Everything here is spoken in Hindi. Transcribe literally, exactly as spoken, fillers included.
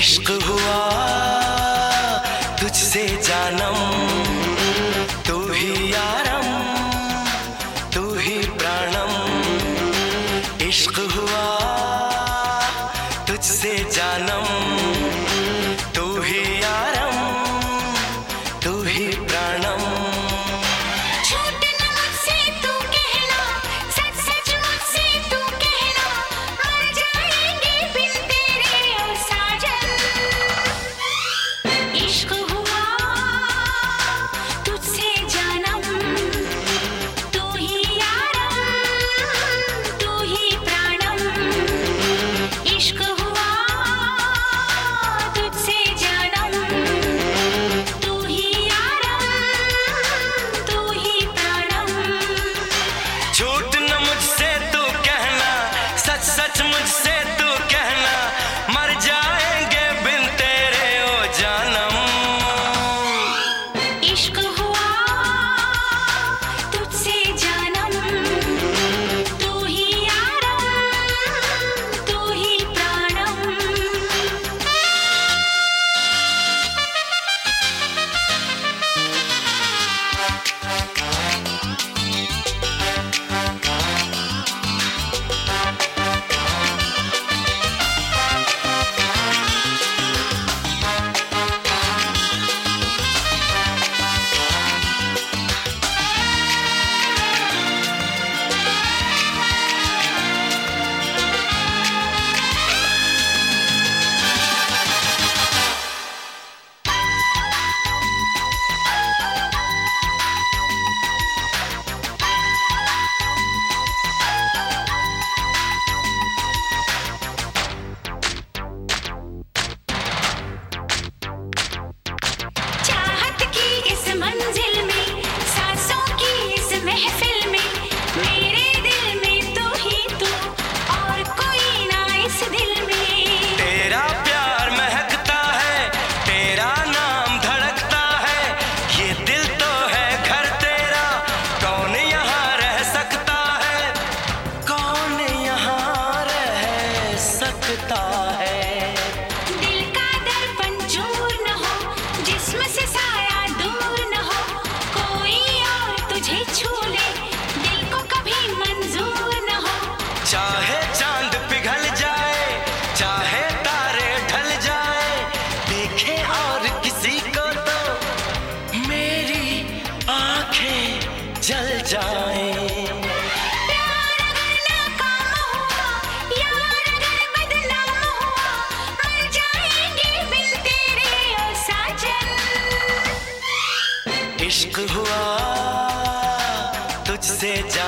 इश्क हुआ तुझसे जानम, तू ही यारम, तू ही प्राणम। इश्क हुआ तुझसे जानम, तू ही यारम, तू ही प्राणम। झूठ न मुझसे तू कहना, सच सच मुझसे तू कहना, मर जाएंगे बिन तेरे ओ जानम। इश्क हुआ तुझसे जानम, तू ही यारम, तू ही प्राणम। दिल का दर्पण चूर न हो, जिस्म से साया दूर न हो, कोई और तुझे छू ले, दिल को कभी मंजूर न हो। चाहे चांद पिघल जाए, चाहे तारे ढल जाए, देखे और किसी को तो मेरी आंखें जल जाए। इश्क हुआ तुझसे